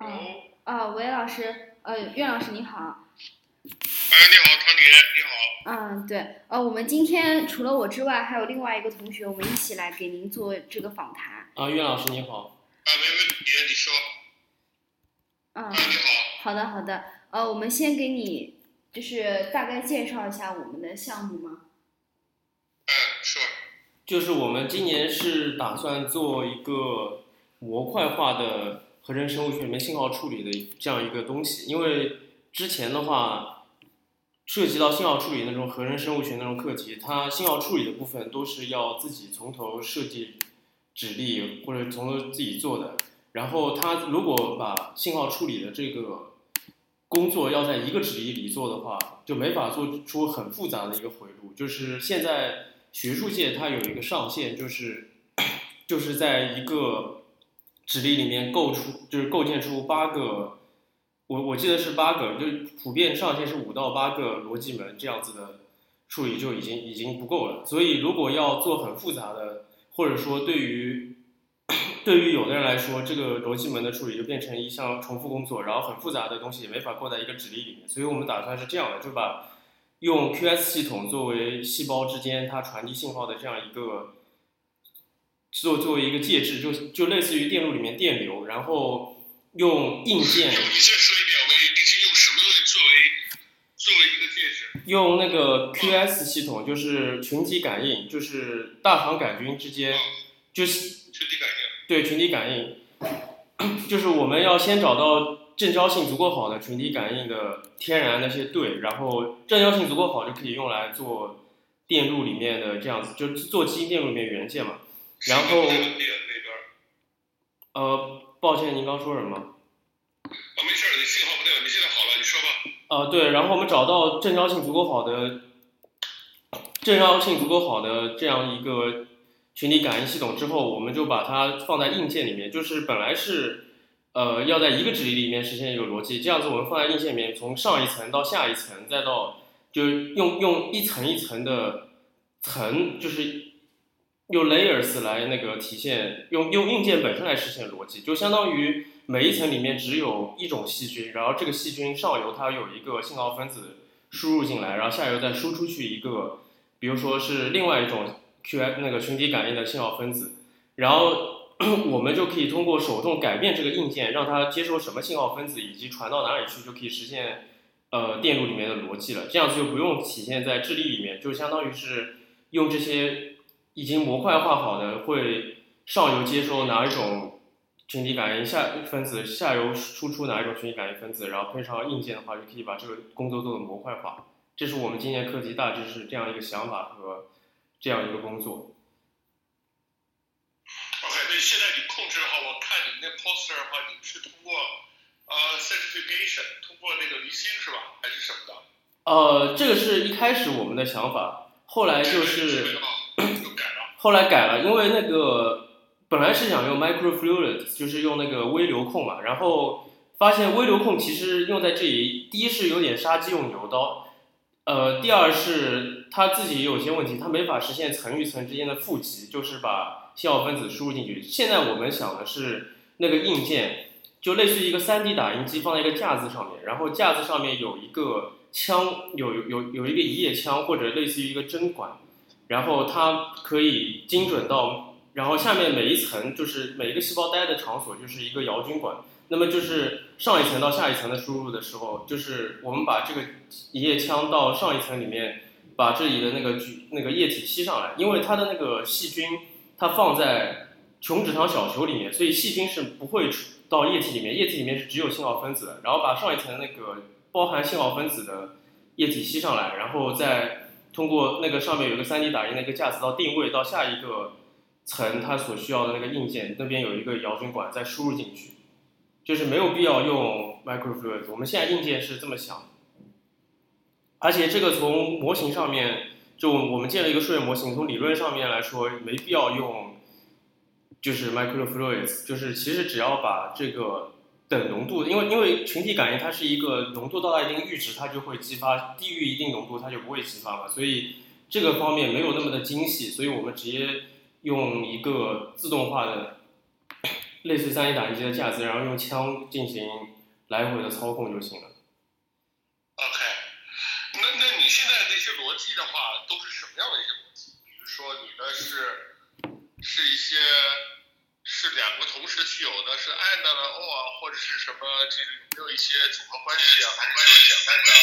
喂，老师，岳老师你好。 你好，汤姐，你好。 对，我们今天除了我之外，还有另外一个同学，我们一起来给您做这个访谈。 岳老师你好。 没问题，你说。你好。 好的好的，我们先给你就是大概介绍一下我们的项目吗？ 说。 就是我们今年是打算做一个模块化的合成生物学里面信号处理的这样一个东西，因为之前的话涉及到信号处理那种合成生物学那种课题，它信号处理的部分都是要自己从头设计指令或者从头自己做的。然后它如果把信号处理的这个工作要在一个指令里做的话，就没法做出很复杂的一个回路。就是现在学术界它有一个上限，就是在一个指令里面构建出8个，我记得是8个，就普遍上限是5到8个逻辑门这样子的处理就已经不够了。所以如果要做很复杂的，或者说对于有的人来说，这个逻辑门的处理就变成一项重复工作，然后很复杂的东西也没法构在一个指令里面。所以我们打算是这样的，就把用 QS 系统作为细胞之间它传递信号的这样一个作为一个介质，就类似于电路里面电流，然后用硬件。 你再说一遍，我已经用什么作为一个介质？ 用那个 QS 系统，就是群体感应，就是大肠杆菌之间，就是群体感应。 对，群体感应，就是我们要先找到正交性足够好的群体感应的天然那些对，然后正交性足够好就可以用来做电路里面的这样子，就做基因电路里面元件嘛。然后，抱歉，您刚说什么？ 没事，你信号不对，你现在好了，你说吧。 对，然后我们找到正交性足够好的这样一个群体感应系统之后，我们就把它放在硬件里面，就是本来是要在一个指令里面实现一个逻辑，这样子我们放在硬件里面，从上一层到下一层，再到就用一层一层的层，就是用 layers 来那个体现，用硬件本身来实现逻辑，就相当于每一层里面只有一种细菌，然后这个细菌上游它有一个信号分子输入进来，然后下游再输出去一个，比如说是另外一种 QI 那个群体感应的信号分子，然后我们就可以通过手动改变这个硬件，让它接收什么信号分子以及传到哪里去，就可以实现电路里面的逻辑了。这样子就不用体现在智力里面，就相当于是用这些已经模块化好的，会上游接收哪一种群体感应分子，下游输出哪一种群体感应分子，然后配上硬件的话，就可以把这个工作做的模块化。这是我们今年课题大致是这样一个想法和这样一个工作。 OK， 那现在你控制的话，我看你那 poster 的话，你是通过certification， 通过那个离心是吧？还是什么的？ 这个是一开始我们的想法，后来就是后来改了，因为那个本来是想用 microfluidics， 就是用那个微流控嘛，然后发现微流控其实用在这里，第一是有点杀鸡用牛刀，第二是它自己也有些问题，它没法实现层与层之间的负极，就是把信号分子输入进去。现在我们想的是那个硬件，就类似于一个3D 打印机放在一个架子上面，然后架子上面有一个枪，有一个移液枪或者类似于一个针管，然后它可以精准到，然后下面每一层就是每一个细胞待的场所就是一个摇菌管。那么就是上一层到下一层的输入的时候，就是我们把这个移液枪到上一层里面，把这里的那个液体吸上来，因为它的那个细菌它放在琼脂糖小球里面，所以细菌是不会到液体里面，液体里面是只有信号分子的，然后把上一层那个包含信号分子的液体吸上来，然后再通过那个上面有一个3D 打印的一个架子到定位到下一个层它所需要的那个硬件，那边有一个摇菌管再输入进去。就是没有必要用 microfluidics， 我们现在硬件是这么想的，而且这个从模型上面，就我们建了一个数学模型，从理论上面来说，没必要用就是 microfluidics， 就是其实只要把这个等浓度，因为群体感应它是一个浓度到达一定阈值它就会激发，低于一定浓度它就不会激发嘛，所以这个方面没有那么的精细，所以我们直接用一个自动化的类似3D 打印机的架子，然后用枪进行来回的操控就行了。 OK， 那你现在那些逻辑的话，都是什么样的一些逻辑？比如说你的是一些是2个同时具有的，是 and 的 or 或者是什么？这个有没有一些组合关系啊？还是就是简单的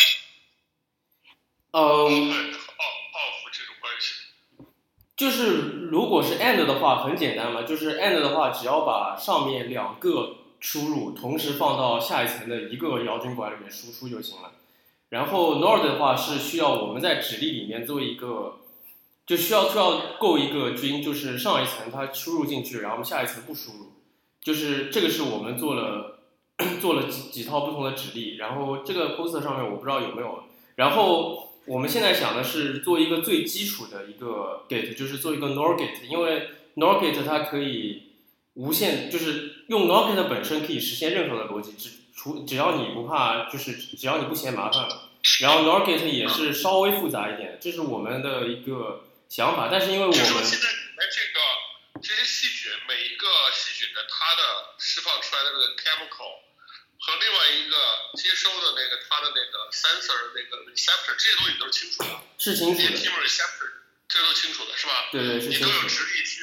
off 这种关系？ 就是如果是 and 的话，很简单嘛，就是 and 的话，只要把上面2个输入同时放到下一层的一个摇针管里面输出就行了。然后 nor 的话是需要我们在指令里面做一个，就需要构一个军，就是上一层它输入进去，然后我们下一层不输入，就是这个是我们做了几套不同的指令，然后这个 poster 上面我不知道有没有，然后我们现在想的是做一个最基础的一个 gate， 就是做一个 nor gate， 因为 nor gate 它可以无限，就是用 nor gate 本身可以实现任何的逻辑，只要你不怕，就是只要你不嫌麻烦了。然后 nor gate 也是稍微复杂一点，这是我们的一个想法，但是因为我们现在你们这些细菌，每一个细菌的它的释放出来的那个 chemical 和另外一个接收的那个它的那个 sensor 那个 receptor 这些东西都是清楚的， 是清楚的 receptor 这都清楚的是吧？ 对，是清楚的。 你都有直立去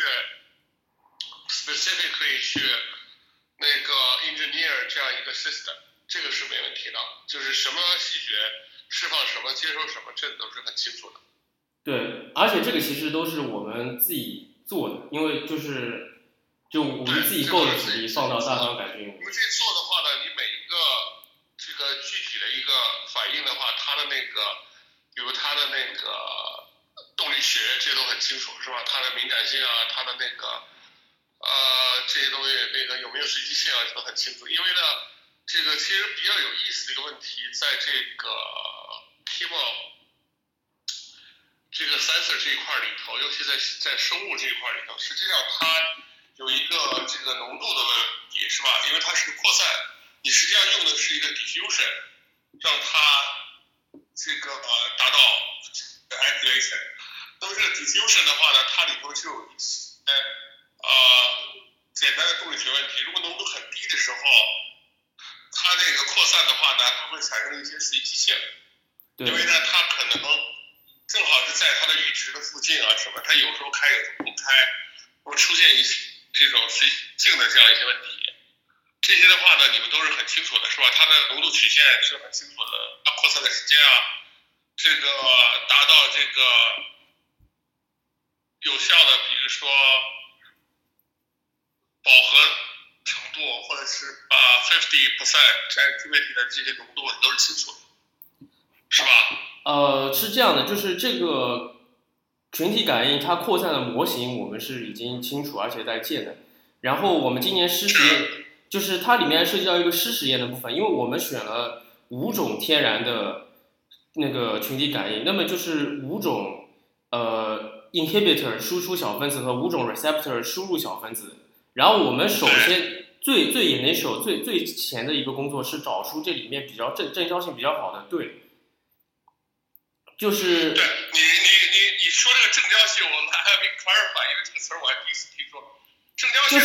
specifically 去那个 engineer 这样一个 system， 这个是没问题的，就是什么细菌释放什么接收什么，这都是很清楚的。 对，而且这个其实都是我们自己做的，因为就我们自己构的指令放到大纲改进。 你们这做的话呢，你每一个这个具体的一个反应的话，它的那个，比如它的那个动力学，这都很清楚，是吧？它的敏感性啊，它的那个这些东西那个有没有随机性啊，这都很清楚。因为呢，这个其实比较有意思的一个问题，在这个 chemo 这个 sensor 这一块里头，尤其在生物这一块里头，实际上它有一个这个浓度的问题，是吧？因为它是个扩散，你实际上用的是一个 diffusion， 让它这个达到 activation。那么这个 diffusion 的话呢，它里头就有一些简单的动力学问题。如果浓度很低的时候，它那个扩散的话呢，它会产生一些随机性，因为呢，它可能正好是在它的阈值的附近啊什么，它有时候开有时候不开，会出现一些这种随机性的这样一些问题。这些的话呢，你们都是很清楚的，是吧？它的浓度曲线是很清楚的，它扩散的时间啊，这个达到这个有效的，比如说饱和程度，或者是50% activity 的这些浓度都是清楚的，是吧？ 是这样的，就是这个群体感应它扩散的模型我们是已经清楚而且在建的。然后我们今年湿实验，就是它里面涉及到一个湿实验的部分，因为我们选了5种天然的那个群体感应，那么就是5种inhibitor 输出小分子和5种 receptor 输入小分子。然后我们首先最 initial 最前的一个工作是找出这里面比较正交性比较好的对。就是对你说这个正交性，我还没 clarify， 因为这个词儿我还第一次听说。正交性就是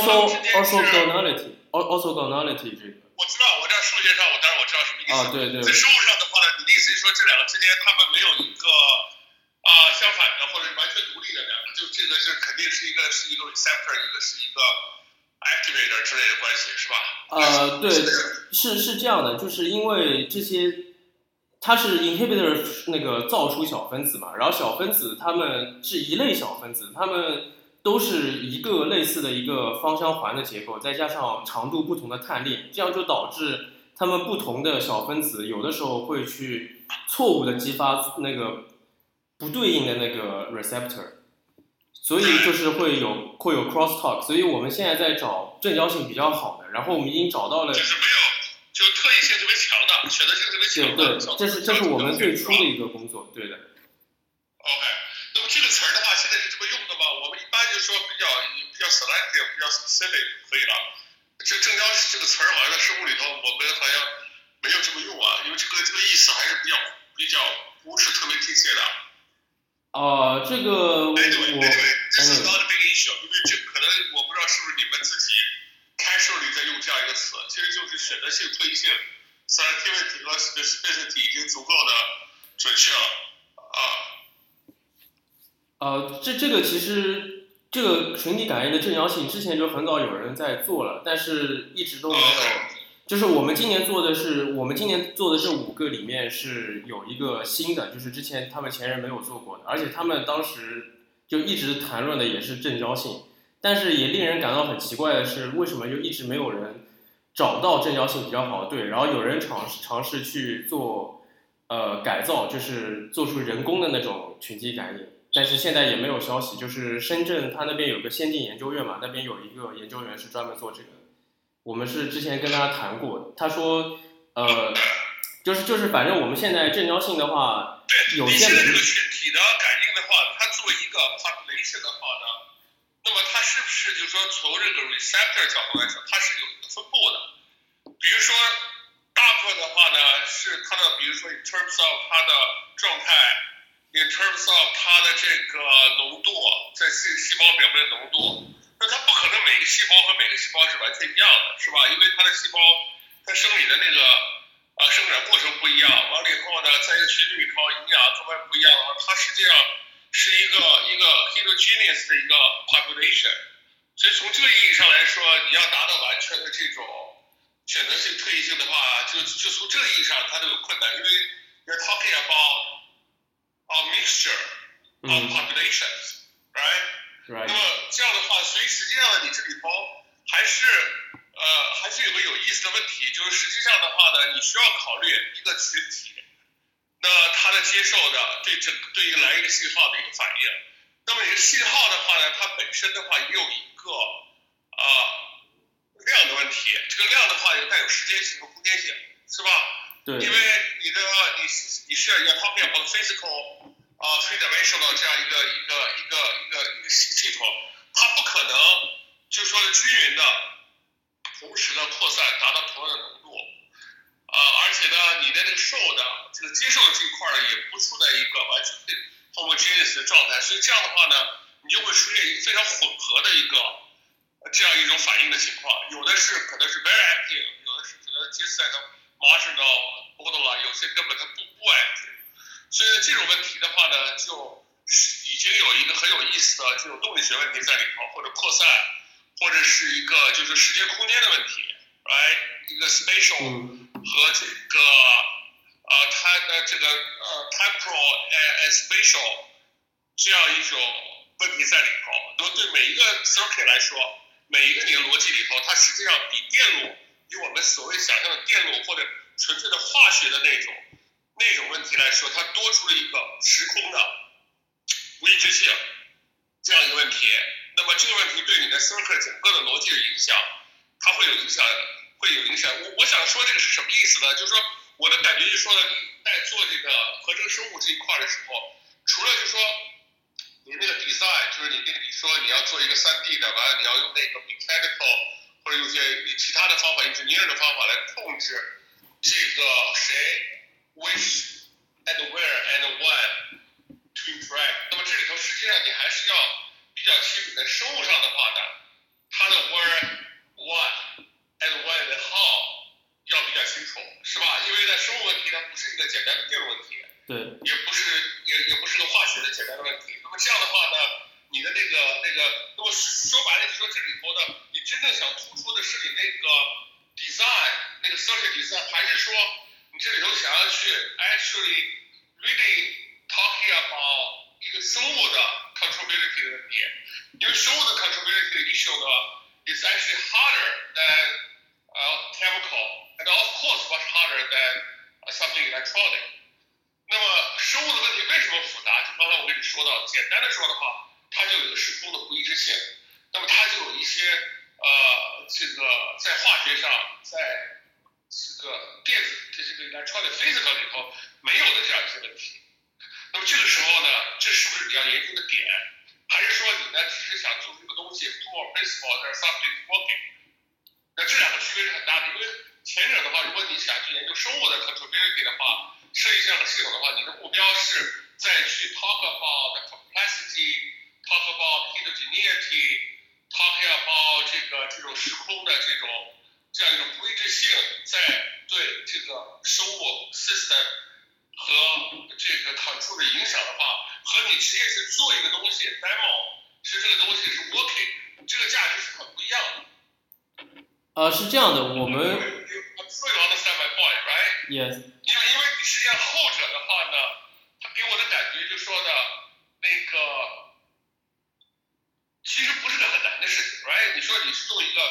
orthogonality 这个。 我知道数学上当然我知道什么意思。 对。 在生物上的话呢，你的意思是说这2个之间它们没有一个相反的或者完全独立的2个，就这个是肯定是一个 receptor， 一个是一个 activator 之类的关系，是吧？ 对，是这样的，就是因为这些。它是 inhibitor 那个造出小分子嘛，然后小分子它们是一类小分子，它们都是一个类似的一个芳香环的结构，再加上长度不同的碳链，这样就导致它们不同的小分子有的时候会去错误的激发那个不对应的那个 receptor， 所以就是会有 crosstalk， 所以我们现在在找正交性比较好的，然后我们已经找到了。 就是没有。就特异性特别强的，选择性特别强的。 对，这是我们最初的一个工作，对的。 OK， 那么这个词儿的话，现在是这么用的吗？我们一般就说比较 selective， 比较 specific 可以了。这正交这个词儿好像在生物里头，我们好像没有这么用啊，因为这个意思还是比较不是特别贴切的。 这个 Anyway, this is not a big issue， 因为这可能我不知道是不是你们自己 actually 在用这样一个词，其实就是选择性、特异性 ，selectivity 和 specificity 已经足够的准确了这个其实这个群体感应的正交性之前就很早有人在做了，但是一直都没有。就是我们今年做的是5个里面是有一个新的，就是之前他们前人没有做过的，而且他们当时就一直谈论的也是正交性，但是也令人感到很奇怪的是，为什么就一直没有人找到正交性比较好的队，然后有人尝试去做改造，就是做出人工的那种群体感应，但是现在也没有消息。就是深圳他那边有个先进研究院嘛，那边有一个研究员是专门做这个的。我们是之前跟他谈过，他说，就是反正我们现在正交性的话， 对， 有些你现在这个群体的感应的话，它作为一个 population 的话呢，那么它是不是就是说从这个 receptor 角度来说，它是有一个分布的？比如说大部分的话呢，是它的，比如说 in terms of 它的状态 ，in terms of 它的这个浓度，在细胞表面的浓度。那它不可能每个细胞和每个细胞是完全一样的，是吧？因为它的细胞它生理的那个生长过程不一样，完了以后呢，在一个群体里头营养各方面不一样的话，它实际上是一个 heterogeneous 的一个 population。所以从这个意义上来说，你要达到完全的这种选择性、特异性的话，就从这个意义上它都有困难，因为 you're talking about a mixture of populations，right？那么这样的话，所以实际上呢，你这里头还是有个有意思的问题，就是实际上的话呢，你需要考虑一个群体，那它的接受的对于来一个信号的一个反应。那么你的信号的话呢，它本身的话也有一个量的问题，这个量的话又带有时间性和空间性，是吧？ 对。 因为你是要 talking about physical。three-dimensional 这样一个系统，它不可能就是说均匀的、同时的扩散达到同样的浓度，而且呢，你的这个受的这个接受的这一块呢，也不处在一个完全的 homogeneous 的状态，所以这样的话呢，你就会出现一个非常混合的一个这样一种反应的情况，有的是可能是 very active， 有的是可能 just at marginal borderline， 有些根本它不 active。所以这种问题的话呢，就已经有一个很有意思的这种动力学问题在里头，或者扩散，或者是一个就是时间空间的问题，一个 spatial 和这个temporal and spatial 这样一种问题在里头。那么对每一个 circuit 来说，每一个你的逻辑里头，它实际上比电路，比我们所谓想象的电路或者纯粹的化学的那种问题来说，它多出了一个时空的不一致性这样一个问题。那么这个问题对你的 circuit 整个的逻辑的影响，它会有影响。我想说这个是什么意思呢？就是说我的感觉就是说呢，你在做这个合成生物这一块的时候，除了就是说你那个 design， 就是你说你要做一个3D 的，完了你要用那个 mechanical 或者用些其他的方法 engineer 的方法来控制这个谁。which and where and when to interact。 那么这里头实际上你还是要比较清楚，在生物上的话呢，它的 where what and when and how 要比较清楚，是吧？因为在生物问题它不是一个简单的电路问题， 对， 也不是个化学的简单的问题。那么这样的话呢，你的那个，那么说白了，就说这里头呢，你真正想突出的是你那个 design， 那个 circuit design， 还是说你这里头想要去 actually really talking about 一个生物的 controllability 的问题，因为生物的 controllability 的 issue 呢 is actually harder than chemical and of course much harder than something electronic。 那么生物的问题为什么复杂？就刚才我跟你说到，简单的说的话，它就有一个时空的不一致性，那么它就有一些这个在化学上，在这个电子的这个 electronic physical 里头没有的这样一些问题。那么这个时候呢，这是不是你要研究的点？还是说你呢只是想做这个东西 proof of principle that something is working？ 那这两个区别是很大的，因为前者的话，如果你想去研究生物的 controllability 的话，设计这样的系统的话，你的目标是在去 talk about the complexity， talk about heterogeneity， talking about 这种时空的这样一种不一致性，在对这个生物 system 和这个 control 的影响的话，和你直接是做一个东西 demo， 是这个东西是 working， 这个价值是很不一样的。 是这样的，我们 I'm sure you understand my point, right? yes， 因为你实际上后者的话呢，他给我的感觉就说呢，那个其实不是个很难的事情 ，right？ 你说你是用一个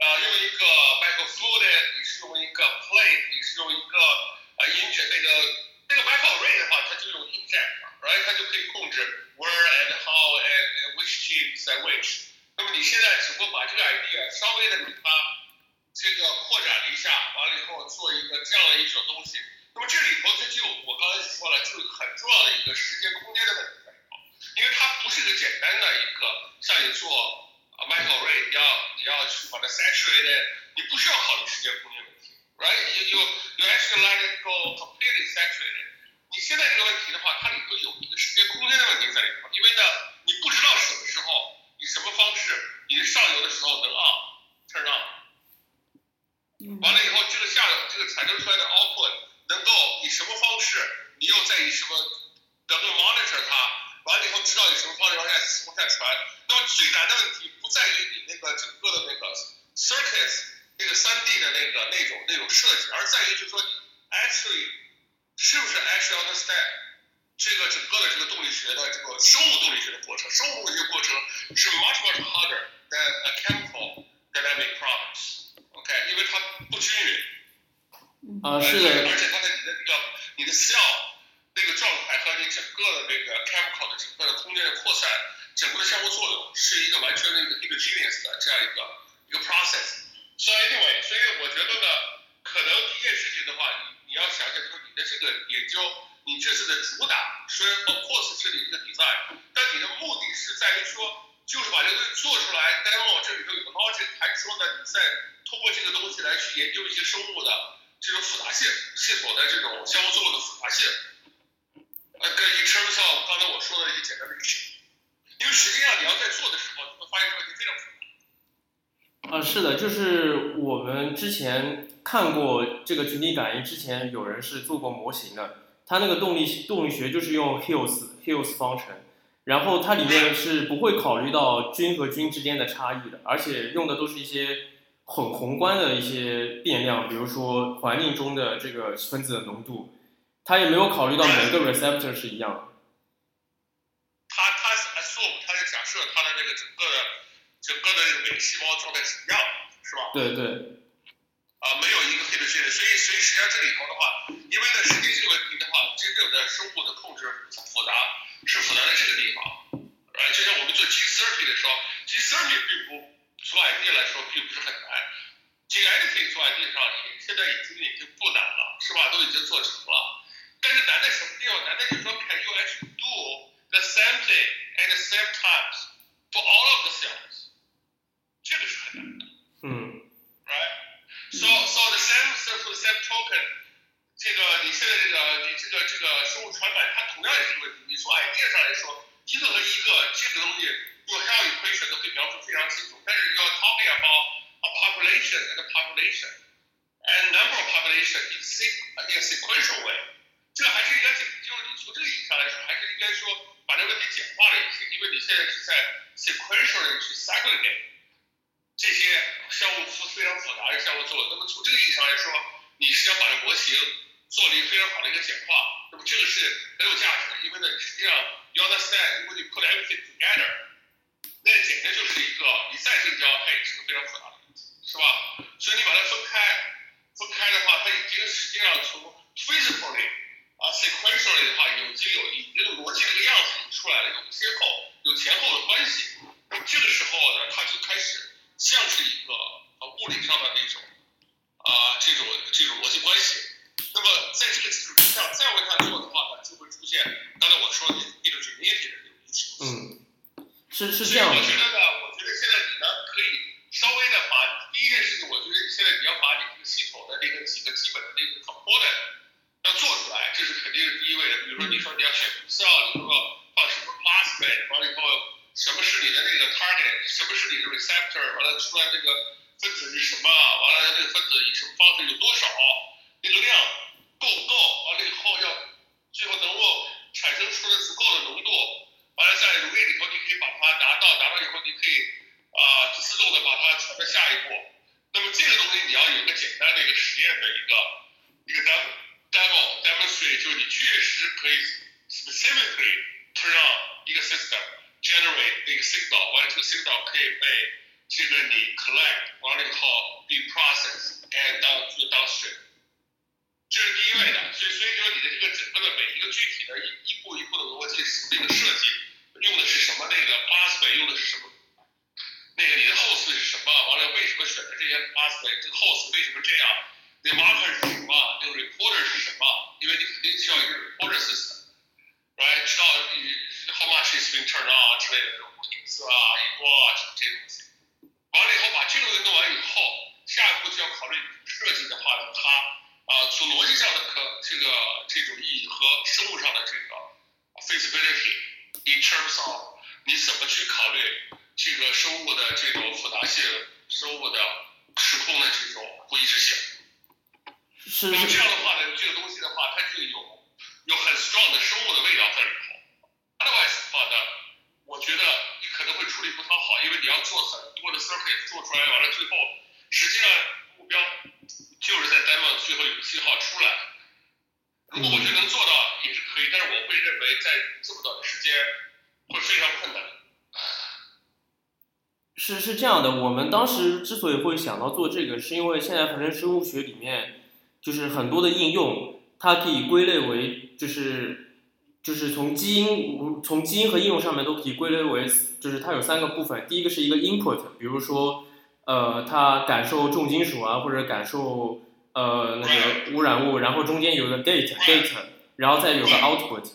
microfluidic， 你是用一个 plate， 你是用一个inject 那个 microarray 的话，它就用 inject，right？ 它就可以控制 where and how and which genes and which。那么你现在只不过把这个 idea 稍微的给它这个扩展了一下，完了以后做一个这样的一种东西。那么这里头它就我刚才说了，就有很重要的一个时间空间的问题在里头，因为它不是个简单的一个像你做microarray， 你要去把它 saturated， 你不需要考虑时间空间问题 ，right？You actually let it go completely saturated。你现在这个问题的话，它里头有一个时间空间的问题在里头，因为呢，你不知道什么时候，以什么方式，你上游的时候能 turn on。完了以后，这个产生出来的 output 能够以什么方式，你又在以什么能够 monitor 它，完了以后知道以什么方式往下传。那么最难的问题不在于你那个整个的那个 circuits 那个3D 的那种设计，而在于就是说你 actually 是不是 actually understand 这个整个的这个动力学的这个生物动力学的过程。生物动力学过程是 much harder than a chemical dynamic process。OK， 因为它不均匀。 是的。 而且它的你的 cell 那个状态和你整个的那个 chemical 的整个的空间的扩散，整个的相互作用是一个完全的一个 heterogeneous 的这样一个 process。So anyway， 所以我觉得呢，可能第一件事情的话，你要想想说你的这个研究，你这次的主打虽然 of course 是你这个 design， 但你的目的是在于说，就是把这个东西做出来 demo， 这里头有个 logic， 还是说呢你在通过这个东西来去研究一些生物的这种复杂性系统的这种相互作用的复杂性。in terms of 刚才我说的一些简单的例子，因为实际上你要在做的时候，你会发现这个问题非常复杂。 是的，就是我们之前看过这个群体感应，之前有人是做过模型的，它那个动力学就是用 Hills 方程，然后它里面是不会考虑到均和均之间的差异的，而且用的都是一些很宏观的一些变量，比如说环境中的这个分子的浓度，它也没有考虑到每个 receptor 是一样的。 它 assume 它是假设它的这个整个的这个每个细胞状态是一样的，是吧？ 对对。 没有一个黑的确认，所以实际上这里头的话，因为呢，实际这个问题的话，真正的生物的控制复杂在这个地方。就像我们做 gene therapy 的时候 ，gene therapy 并不做 idea 来说并不是很难 ，gene editing 做 idea 上现在已经不难了，是吧？都已经做成了。但是难在什么地方？难在就是说 ，can you actually do the same thing at the same times for all of the cells？ 这个是很难的。Right？So the same token， 这个你现在这个生物传感，它同样也是个问题。你从 idea 上来说，一个和一个这个东西用 Health equation 都可以描述非常清楚，但是you're talking about a population and a population and number of population in a sequential way。这还是应该就是你从这个意义上来说，还是应该说把这个问题简化了一些，因为你现在是在 sequentially 去 segregate 这些相互非常复杂的相互作用。那么从这个意义上来说，你是要把这模型做了一个非常好的一个简化，那么这个是很有价值的，因为呢，实际上 you understand， 如果你 put everything together， 那简直就是一个你再是你要配是个非常复杂的问题，是吧？所以你把它分开的话，它已经实际上从 physically sequentially 的话，已经逻辑这个样子出来了，有先后有前后的关系。那么这个时候呢，它就开始像是一个物理上的那种这种逻辑关系。那么在这个基础之上再往下做的话呢，就会出现刚才我说的heterogeneity的这种议题。 是这样的。 我觉得现在你呢可以稍微的把第一件事情，我觉得现在你要把你这个系统的这个几个基本的这个 component 要做出来，这是肯定是第一位的。比如说你说你要选 cell， 你说放什么 plasmid， 完了以后什么是你的那个 target， 什么是你的 receptor， 位里头，你可以把它拿到以后，你可以自动的把它传到下一步。那么这个东西你要有个简单的一个实验的一个 demo demonstrate， 就是你确实可以 specifically turn on 一个 system generate 一个 signal， 完了这个 signal 可以被这个你 collect 完了以后 be processed and downstream。这是第一类的，所以说你的这个整个的每一个具体的一步一步的逻辑那个设计用的是什么，那个 pathway 用的是什么，那个你的 host 是什么，完了为什么选择这些 pathway， 这个 host 为什么这样，那 marker 是什么，那个 reporter 是什么，因为你肯定需要一个 reporter system，right， 知道 how much is being turned on 之类的这种隐私啊、隐私啊这些东西。完了以后把这个东西弄完以后，下一步就要考虑设计的话呢，它从逻辑上的这种意义和生物上的这个 feasibility in terms of 你怎么去考虑这个生物的这种复杂性、生物的时空的这种不一致性。 是。 那么这样的话呢，这个东西的话，它就有很 strong 的生物的味道在里头。Otherwise 的话呢，我觉得你可能会处理不讨好，因为你要做很多的 circuit 做出来，完了最后实际上目标就是在 demo 最后有个信号出来。如果我觉得能做到也是可以，但是我会认为在这么短的时间会非常困难。 是这样的，我们当时之所以会想到做这个，是因为现在合成生物学里面就是很多的应用，它可以归类为就是从基因和应用上面都可以归类为，就是它有3个部分。第一个是一个 input， 比如说它感受重金属啊，或者感受那个污染物，然后中间有个 gate， 然后再有个 output。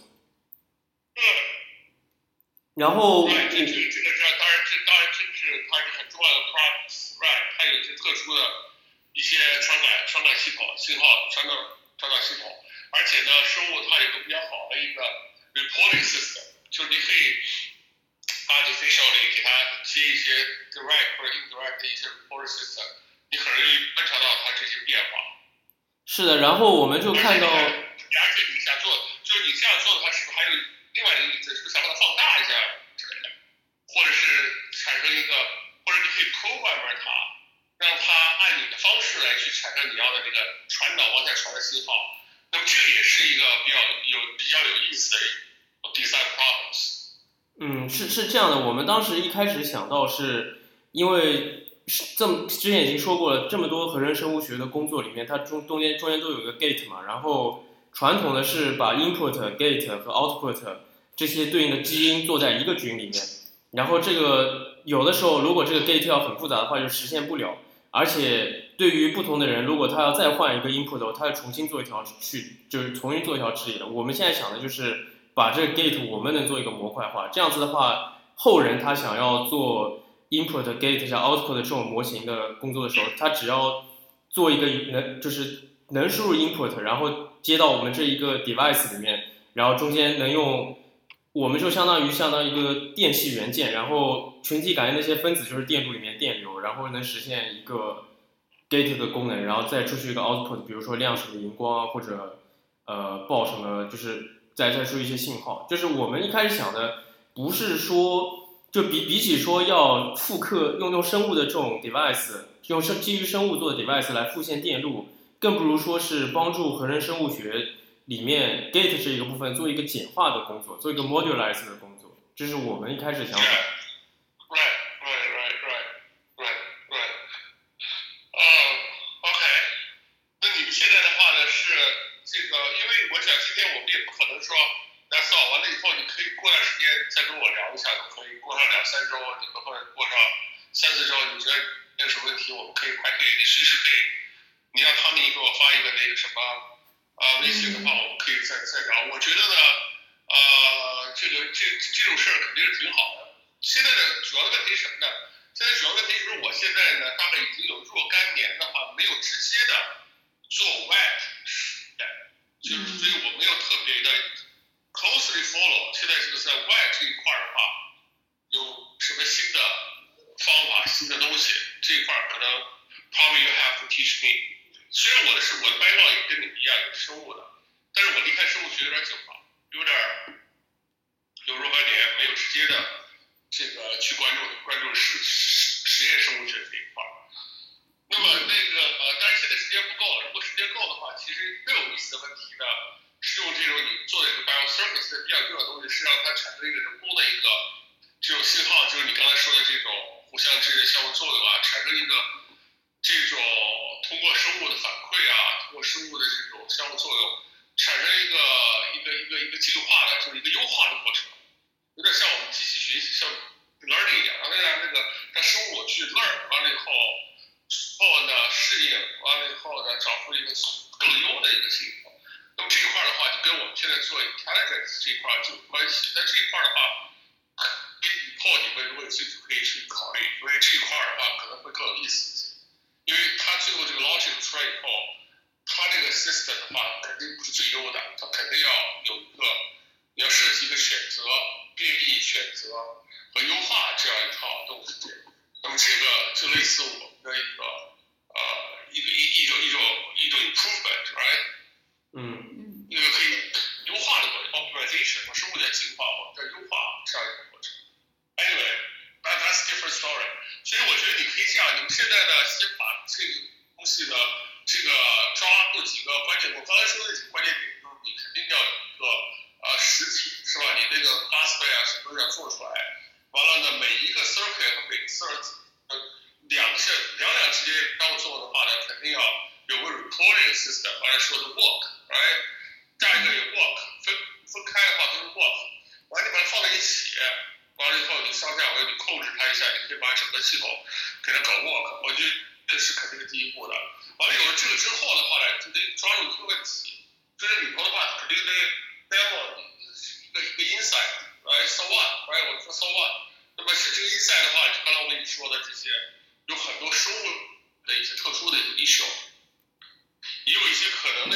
然后这个当然这是它是很重要的 process，right？ 它有一些特殊的一些传感系统、信号传导系统，而且呢，生物它有个比较好的一个 reporting system， 就是你可以artificially 给它接一些 direct 或者 indirect 的一些 reporting system， 你很容易观察到它这些变化。 是的，然后我们就看到， 而且你想做，就是你这样做的话，是不是还有另外一个例子，是不是想把它放大一下之类的，或者是产生一个，或者你可以 program 它，让它按你的方式来去产生你要的这个往下传的信号。那么这个也是一个比较有意思的 design problems。 是这样的，我们当时一开始想到是因为之前已经说过了，这么多合成生物学的工作里面，它中间都有一个 gate 嘛，然后传统的是把 input、gate 和 output 这些对应的基因做在一个群里面，然后这个有的时候如果这个 gate 要很复杂的话就实现不了，而且对于不同的人，如果他要再换一个 input 的话，他要重新做一条就是重新做一条指引。我们现在想的就是把这个 gate 我们能做一个模块化，这样子的话，后人他想要做 input、gate 加 output 这种模型的工作的时候，他只要做一个能输入 input， 然后接到我们这一个 device 里面，然后中间能用，我们就相当于一个电气元件，然后群体感应那些分子就是电路里面电流，然后能实现一个 gate 的功能，然后再出去一个 output， 比如说亮什么荧光或者报什么，就是再输一些信号。就是我们一开始想的不是说就比起说要复刻用生物的这种 device， 用基于生物做的 device 来复现电路，更不如说是帮助合成生物学里面 gate 这一个部分做一个简化的工作，做一个 modularize 的工作，这是我们一开始想法。 OK， 那你们现在的话呢是这个，因为我想今天我们也不可能说that's all，完了以后你可以过段时间再跟我聊一下都可以，过上2-3周，或者过上3-4周，你觉得有什么问题，我们还可以随时可以，你让汤米给我发一个那个什么微信的话，我们可以再聊。我觉得呢，这种事儿肯定是挺好的。现在的主要的问题是什么呢？现在主要问题就是我现在呢，大概已经有若干年的话，没有直接的做 web 实验，就是所以我没有特别的 closely follow。现在这个在 web 这一块的话，有什么新的方法、新的东西，这一块可能 probably you have to teach me。虽然我的 background 也跟你们一样有生物的，但是我离开生物学有点久了，有若干年没有直接接的这个去关注实验生物学这一块。那么当然现在时间不够，如果时间够的话，其实更有意思的问题呢，是用这种你做的这个 biosurface 的比较重要的东西，是让它产生一个人工的一个这种信号，就是你刚才说的这种互相之间的相互作用啊，产生一个这种通过生物的反馈啊，通过生物的这种相互作用，产生一个进化的，就是一个优化的过程，有点像我们机器学习像 learning 一样，让生物去 learn 完了以后呢适应，完了以后呢找出一个更优的一个系统。那么这一块的话，就跟我们现在做 intelligence 这一块就有关系。那这一块的话，以后你们如果有兴趣可以去考虑，因为这一块的话可能会更有意思一些。因为它最后这个 logic 出来以后，它这个 system 的话肯定不是最优的，它肯定要有一个你要设计一个选择、变异选择和优化这样一套东西。那么这个就类似我们的一种 improvement，right？ 一个可以优化的过程 optimization， 和生物在进化，我们在优化这样一个过程。Anyway， that's different story。所以我觉得你可以这样，你们现在呢，先把这个东西的这个抓住几个关键，我刚才说的那几个关键点，就是你肯定要有一个实体，是吧？你那个 pathway 啊什么都要做出来。完了呢，每一个 circuit 和每个 circuit 两之间当做的话呢，肯定要有个 recording system， 完了说的 work，right？ 下一个有 work， 分开的话都是 work， 完了你把它放在一起。完了以后，你上下文你控制它一下，你可以把整个系统给它搞 work。我觉得这是肯定是第一步的。完了有了这个之后的话呢，就得抓住一个问题，就是里头的话肯定得 level 一个 insight，right？So what？right？ 我说 so what？ 那么是这个 insight 的话，就刚才我跟你说的这些，有很多生物的一些特殊的一个 issue， 也有一些可能的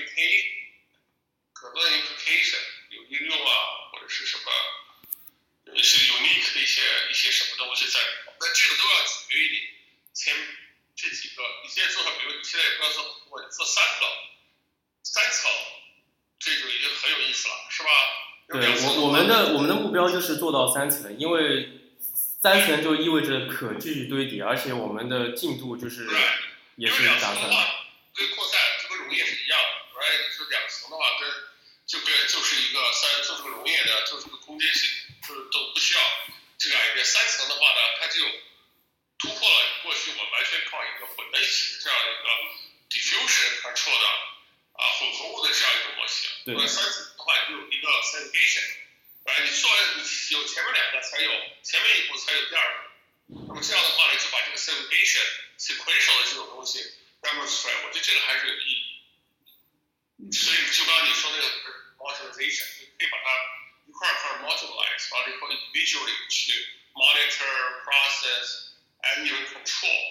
implication， 有应用啊，或者是什么。有一些 unique 的一些什么东西在里头，那这个都要取决于你前这几个，你现在做到，比如你现在也不要做，我做三层，这就已经很有意思了，是吧？ 对，我们的目标就是做到3层，因为3层就意味着可继续堆叠，而且我们的进度就是也是打算的。 跟扩散这个溶液是一样的 ，right？ 你说2层的话，就是一个就是个溶液的，就是个空间性。就是都不需要这个 idea。3层的话呢，它就突破了过去我完全靠一个混在一起的这样一个 diffusion control 的混合物的这样一个模型。 对。 那3层的话，你就有一个 segregation， 你做完你有前面2个才有前面一步才有第2步。那么这样的话呢，就把这个 segregation sequential 的这种东西 demonstrate， 我觉得这个还是有意义。所以就刚刚你说那个 modularization， 你可以把它一块 modularize， 完了以后 individually 去 monitor, process and even control，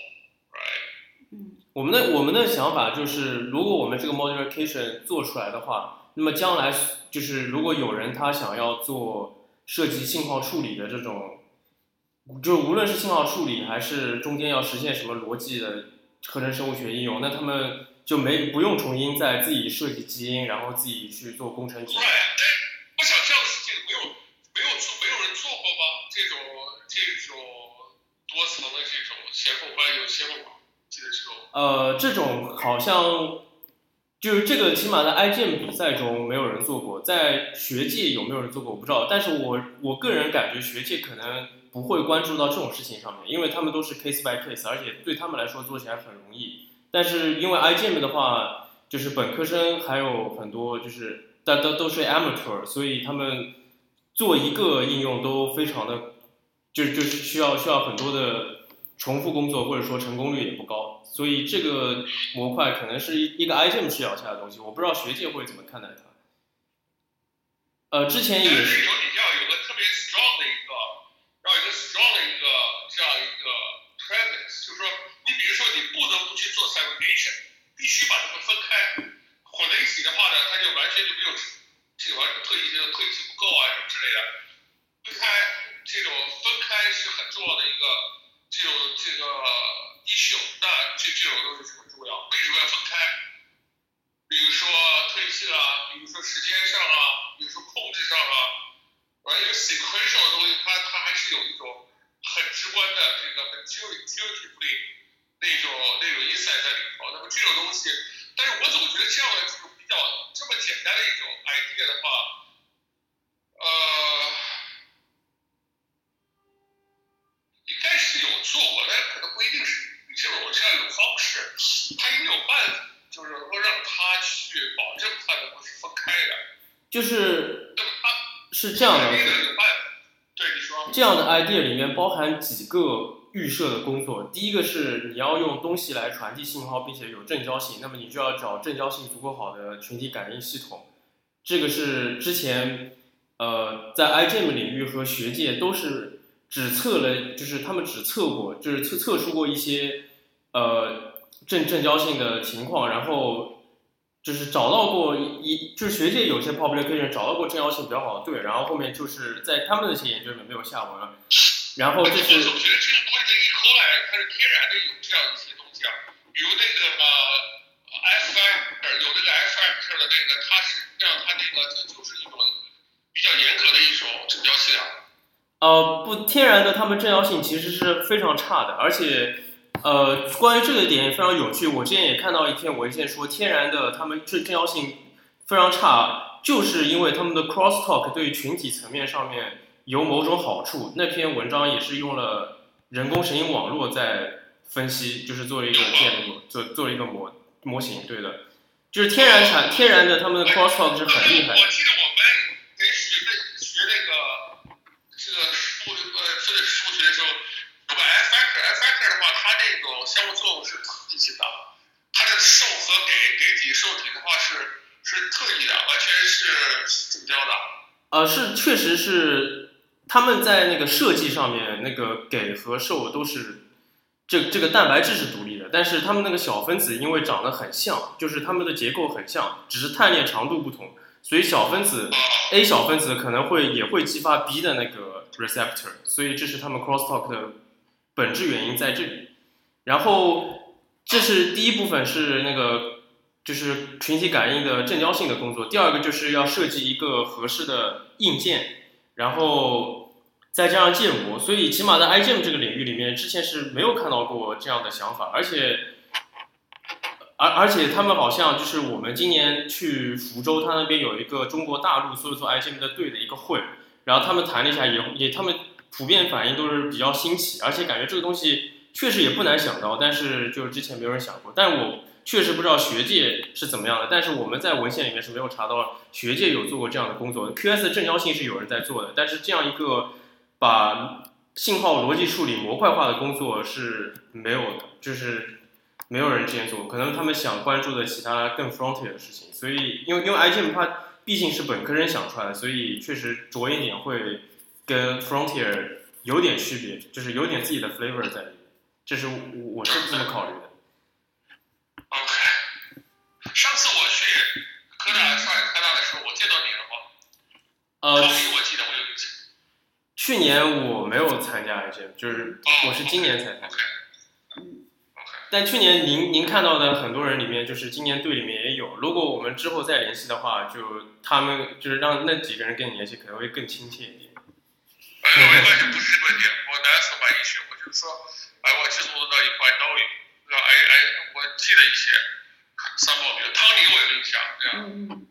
right？ 我们的想法就是，如果我们这个 modularization 做出来的话，那么将来就是如果有人他想要做设计信号处理的这种，就无论是信号处理还是中间要实现什么逻辑的合成生物学应用，那他们就不用重新再自己设计基因，然后自己去做工程。 对，我想这样的事情没有人做过吧？这种多层的这种前后关系、前后关系的这种。 这种好像就是这个，起码在 IGM 比赛中没有人做过，在学界有没有人做过我不知道，但是我个人感觉学界可能不会关注到这种事情上面，因为他们都是 case by case， 而且对他们来说做起来很容易。但是因为 IGM 的话，就是本科生还有很多就是都是 amateur， 所以他们做一个应用都非常的就是需要很多的重复工作，或者说成功率也不高，所以这个模块可能是一个 IGM 视角下的东西，我不知道学界会怎么看待它。之前也是。 要有个特别 strong 的一个这样一个 premise， 就是说，你比如说你不得不去做 segregation， 必须把它们分开，混在一起的话呢，它就完全就没有这个特异性不够啊什么之类的。分开是很重要的一个这个 issue， 那这种东西是很重要。为什么要分开？比如说特异性啊，比如说时间上啊，比如说控制上啊，因为 sequential 的东西 intuitively 那种 insight 在里头。那么这种东西，但是我总觉得这样的这种比较这么简单的一种 idea 的话，应该是有做过，但可能不一定是你这种这样一种方式，他也有办法，就是说让他去保证他能够是分开的。 就是是这样的， 对你说， 这样的 idea 里面包含几个预设的工作。第一个是你要用东西来传递信号，并且有正交性，那么你就要找正交性足够好的群体感应系统。这个是之前在 IGEM 领域和学界都是只测了，就是他们只测过，就是测出过一些正交性的情况，然后就是找到过就是学界有些 publication 找到过正交性比较好的队，然后后面就是在他们的一些研究里面没有下文了。然后这是我总觉得这个东西的以后来它是天然的有这样一些东西啊，比如那个F factor 有那个 F factor 的那个，它实际上它那个这就是一种比较严格的一种正交性啊。 不，天然的他们正交性其实是非常差的，而且关于这个点也非常有趣。我之前也看到一篇文献说，天然的他们正交性非常差，就是因为他们的 crosstalk 对于群体层面上面有某种好处。那篇文章也是用了人工神经网络在分析，就是做了一个建立，做了一个模型。对的，就是天然的他们的 crosstalk 是很厉害的。 我记得我们给学那个这个分子数学的时候，有个 F factor 的话，它这种相互作用是特异性的，它的受和给体受体的话是特异的，完全是正交的。 是确实是他们在那个设计上面，那个给和受都是这个蛋白质是独立的，但是他们那个小分子因为长得很像，就是它们的结构很像，只是碳链长度不同，所以小分子 A 小分子可能也会激发 B 的那个 receptor， 所以这是他们 crosstalk 的本质原因在这里。然后这是第一部分是那个就是群体感应的正交性的工作，第二个就是要设计一个合适的硬件，然后再加上建模。所以起码在 IGEM 这个领域里面，之前是没有看到过这样的想法，而且他们好像就是我们今年去福州，他那边有一个中国大陆所有做 IGEM 的队的一个会，然后他们谈了一下，他们普遍反应都是比较新奇，而且感觉这个东西确实也不难想到，但是就是之前没有人想过。但我确实不知道学界是怎么样的，但是我们在文献里面是没有查到学界有做过这样的工作的。QS 的正交性是有人在做的，但是这样一个把信号逻辑处理模块化的工作是没有的，就是没有人之前做，可能他们想关注的其他更 frontier 的事情。所以因为 IGEM 它毕竟是本科生想出来的，所以确实着眼点会跟 frontier 有点区别，就是有点自己的 flavor 在里面。这是我是这么考虑的。 OK， 上次我去上海科大的时候，我见到你了吗？我记得我有印象。 去年我没有参加 IGEM， 就是我是今年才参加。但去年您看到的很多人里面，就是今年队里面也有。如果我们之后再联系的话，就他们就是让那几个人跟你联系，可能会更亲切一点。 完全不是这个问题，我that's my issue，我就是说，I just want to know if I know you， 我记得一些3报名，汤尼我有印象，这样。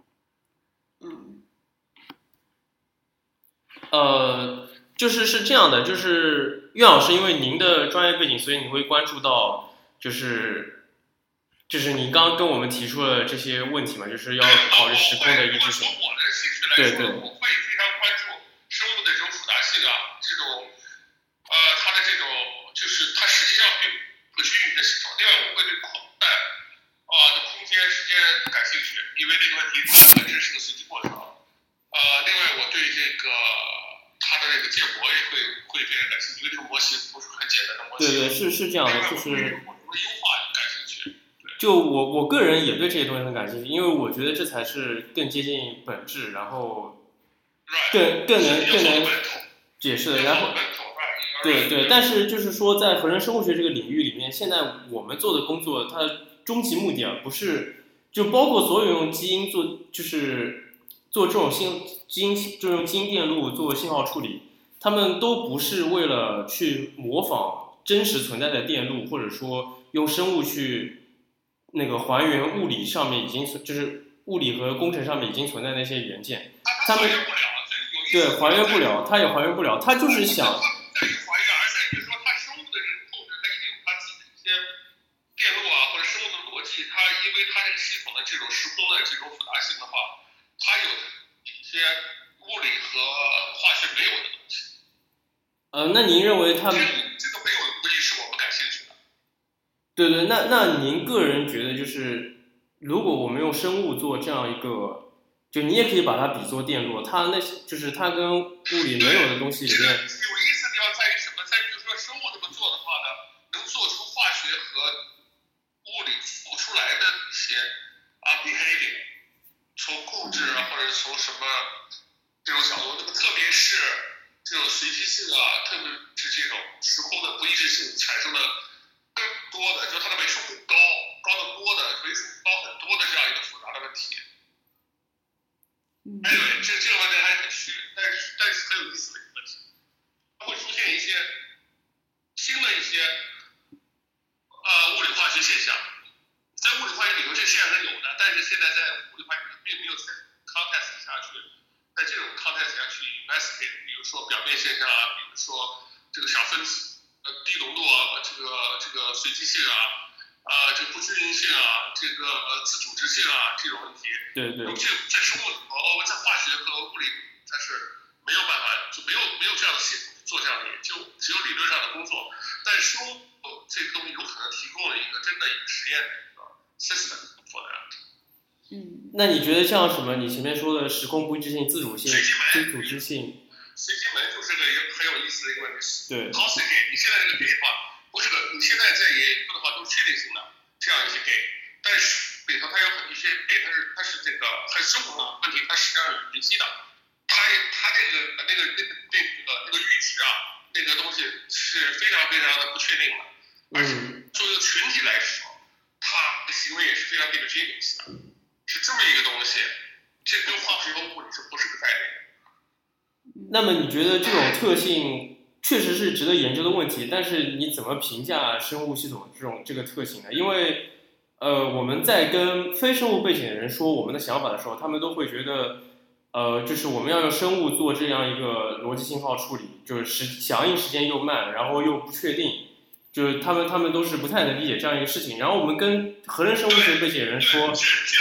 是这样的，就是岳老师，因为您的专业背景，所以你会关注到，就是你刚刚跟我们提出了这些问题嘛，就是要考虑时空的一致性。 从我的兴趣来说，我会非常关注生物的这种复杂性啊，这种它的这种就是它实际上并不均匀的系统。另外，我会对空间时间感兴趣，因为这个问题它本身是个随机过程。另外，我对这个它的这个建模也会非常感兴趣，因为这个模型不是很简单的模型。 对，是这样的，就是优化感兴趣。 就我个人也对这些东西很感兴趣，因为我觉得这才是更接近本质，然后更能解释的。然后对，但是就是说，在合成生物学这个领域里面，现在我们做的工作，它的终极目的不是就包括所有用基因做这种基因电路做信号处理，他们都不是为了去模仿真实存在的电路，或者说用生物去那个还原物理上面已经就是物理和工程上面已经存在的那些元件，他们对还原不了，他也还原不了，他就是想。 在于还原，而在于说它生物的这个控制，它一定有它自己的一些电路啊或者生物的逻辑，它因为它这个系统的这种时空的这种复杂性的话，它有一些物理和化学没有的东西。 那您认为他们这个没有的估计是我们感兴趣的。 对对，那您个人觉得就是，如果我们用生物做这样一个，就你也可以把它比作电路，它那些就是它跟物理没有的东西里面。 有意思的地方在于什么？在于就是说生物这么做的话呢，能做出化学和物理浮出来的一些behavior， 从控制啊或者从什么这种角度，那么特别是这种随机性啊，特别是这种时空的不一致性产生的更多的，就是它的维数更高得多的，维数高很多的这样一个复杂的问题。对，这个问题还很虚，但是很有意思的一个问题，它会出现一些新的一些物理化学现象，在物理化学里头这现象是有的，但是现在在物理化学里并没有在 context 下去，在这种 context 下去 investigate， 比如说表面现象啊，比如说这个小分子低浓度啊，这个随机性啊。这个不均匀性啊，这个自组织性啊，这种问题， 对， 这在生物里头，在化学和物理，它是没有办法，就没有这样的系统做这样的研究，只有理论上的工作。但是生物这个东西有可能提供了一个真的一个实验的一个 system for that。 那你觉得像什么？你前面说的时空不一致性、自组性、非组织性， 随机门就是个很有意思的一个问题。 对 ，Gaussian 你现在这个给的话。不是你现在在研究的话都是确定性的这样一些给，但是里头它有很一些给，它是这个很生活的问题，它实际上是临机的，它那个阈值啊，那个东西是非常非常的不确定的，而且作为一个群体来说，它的行为也是非常 heterogeneous 的，是这么一个东西，这跟化学和物理是不是个概念？ 那么你觉得这种特性？确实是值得研究的问题，但是你怎么评价生物系统这个特性呢？因为，我们在跟非生物背景的人说我们的想法的时候，他们都会觉得，就是我们要用生物做这样一个逻辑信号处理，就是响应时间又慢，然后又不确定，就是他们都是不太能理解这样一个事情。然后我们跟核能生物学背景的人说， 这个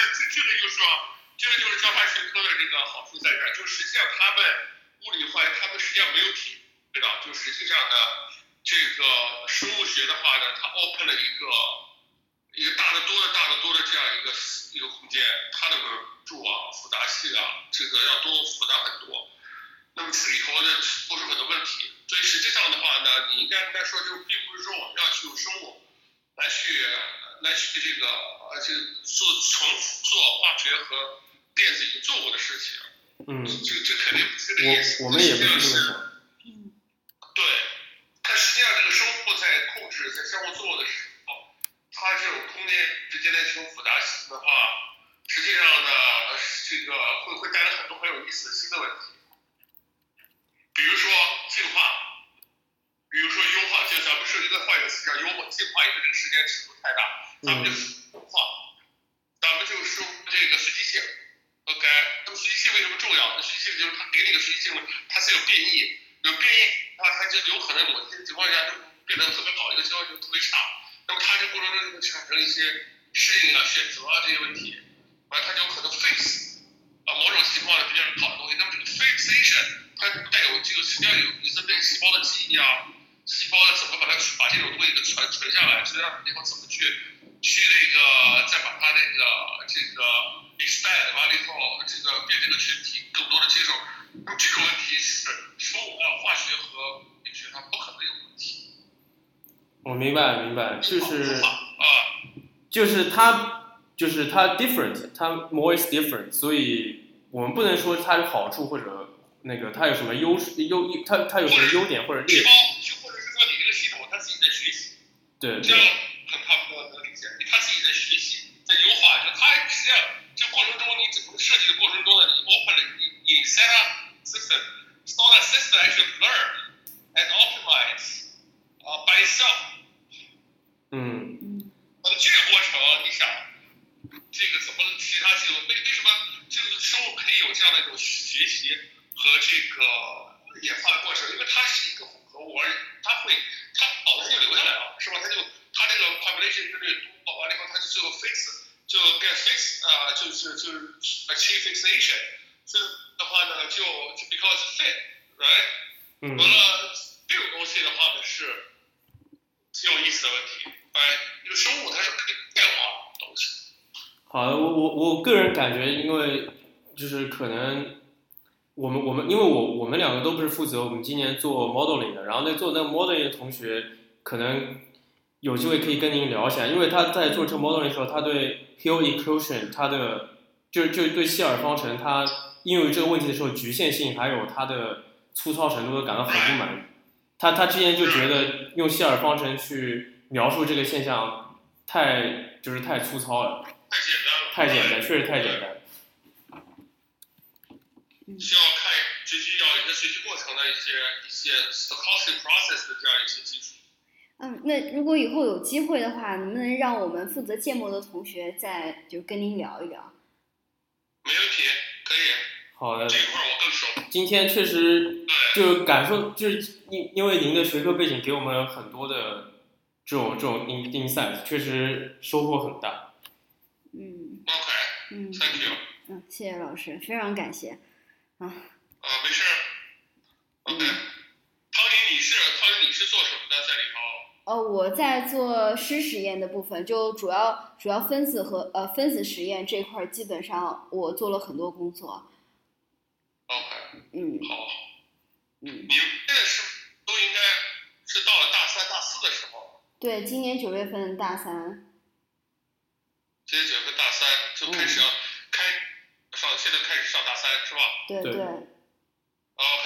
就是交叉学科的这个好处在这儿，就实际上他们物理化学他们实际上没有体。对的，就实际上呢，这个生物学的话呢，它 open 了一个大得多的这样一个空间，它的数啊、复杂性啊，这个要多复杂很多。那么这里头呢，都是很多问题。所以实际上的话呢，你应该说，就并不是说我们要去用生物来去这个做化学和电子已经做过的事情。这肯定不是这个意思。 我们也不是这么想。 对，它实际上这个生物在控制、在生物做的时候，它这种空间之间的这种复杂性的话，实际上呢，这个会带来很多很有意思的新的问题。比如说进化，比如说优化，就咱们设计的换一个词叫优化进化，因为这个时间尺度太大，咱们就优化，咱们就说这个随机性。OK， 那么随机性为什么重要？随机性就是它给你个随机性，它是有变异。有变异，它就有可能某些情况下就变得特别好，一个情况就特别差。那么它这过程中就会产生一些适应啊、选择啊这些问题，完了它就可能 fix 某种情况比较好的东西。那么这个 fixation 它带有这个实际上有一些对细胞的记忆啊，细胞怎么把这种东西给存下来，实际上以后怎么去那个再把它这个 expand 完了以后，这个变这个群体更多的接受。那么这种问题是生物化学和物理学它不可能有问题。 我明白，就是它 different， 它 more is different， 所以我们不能说它有好处或者那个它有什么它有什么优点或者劣势。 或者是说你这个系统它自己在学习， 对， 这样它不能理解，它自己在学习，在优化，就它实际上这过程中你整个设计的过程中呢，你 open 了你 set up system，so that system actually learn and optimize by itself。这个过程，你想，这个怎么其他系统为什么这个生物可以有这样的一种学习和这个演化的过程？因为它是一个混合物，而它脑袋就留下来了，是吧？它这个 population 越来越多，完了以后它就最后 就 get fix 就是 achieve fixation， 这的话呢就 because fit，right？完了这种东西的话呢是挺有意思的问题。这个生物它是可以变化的东西。 好的，我个人感觉，因为就是可能我们因为我们两个都不是负责我们今年做 modeling 的，然后做那个 modeling 的同学可能有机会可以跟您聊一下，因为他在做这个 modeling 的时候，他对 Hill equation 他的就对希尔方程他应用于这个问题的时候局限性还有它的粗糙程度都感到很不满意。他之前就觉得用希尔方程去描述这个现象太粗糙了，太简单，确实太简单。 需要一个学习过程的一些 stochastic process 的这样一些技术。 那如果以后有机会的话，能不能让我们负责建模的同学再就跟您聊一聊？ 没问题，可以。 好的。 这块我更熟。 今天确实就感受，就是因为您的学科背景给我们很多的这种 insight， 确实收获很大。 OK，Thank you。 谢谢老师，非常感谢。 没事。OK，汤尼女士做什么的在里头？ 我在做湿实验的部分，就主要分子和分子实验这块，基本上我做了很多工作。 OK，好。你们现在是都应该是到了大3、大4的时候？ 对，今年9月份大3。 今年9月份大3就开始现在开始上大3是吧？ 对。 OK。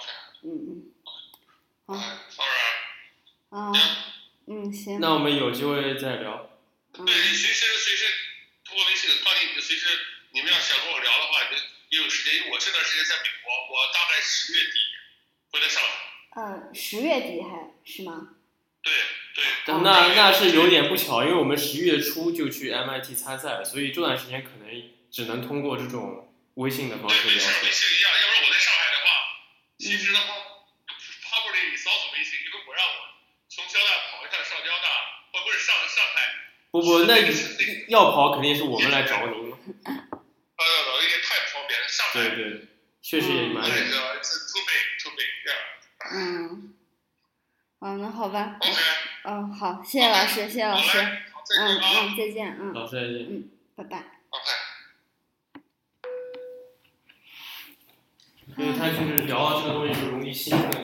行。 那我们有机会再聊。 对，随时通过微信，汤尼，你随时你们要想跟我聊的话，你也有时间，因为我这段时间在美国，我大概10月底会在上海。 10月底还是吗？ 对。 那是有点不巧，因为我们11月初就去 MIT 参赛，所以这段时间可能只能通过这种微信的方式聊。 微信一样，要不然我在上海的话，其实的话 ，probably 你扫微信，因为我让我从交大跑一趟上交大，或者上海。 不，那要跑肯定是我们来找您嘛。 有点太不方便了，上海。 对，确实也蛮远。 too big。 那好吧。 OK。 好，谢谢老师，谢谢老师。再见。 老师再见。 拜拜。 OK。 因为他就是聊到这个东西就容易兴奋。